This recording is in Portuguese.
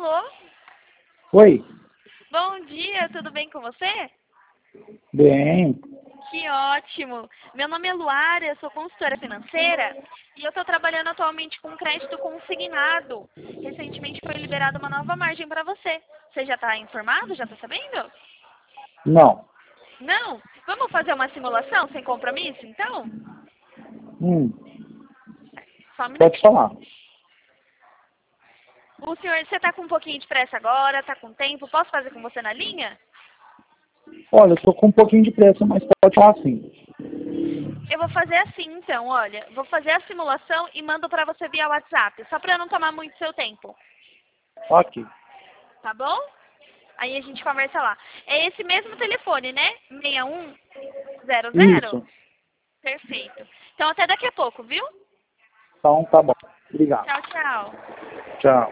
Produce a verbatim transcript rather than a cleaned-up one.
Alô? Oi. Bom dia, tudo bem com você? Bem. Que ótimo! Meu nome é Luara, eu sou consultora financeira e eu estou trabalhando atualmente com crédito consignado. Recentemente foi liberada uma nova margem para você. Você já está informado? Já está sabendo? Não. Não? Vamos fazer uma simulação sem compromisso, então? Hum. Só um Pode minutinho. falar. O senhor, você está com um pouquinho de pressa agora? Está com tempo? Posso fazer com você na linha? Olha, eu tô com um pouquinho de pressa, mas pode falar sim. Eu vou fazer assim, então, olha. Vou fazer a simulação e mando para você via WhatsApp, só para não tomar muito seu tempo. Ok. Tá bom? Aí a gente conversa lá. É esse mesmo telefone, né? seis um zero zero? Isso. Perfeito. Então até daqui a pouco, viu? Então tá bom. Obrigado. Tchau, tchau. Tchau.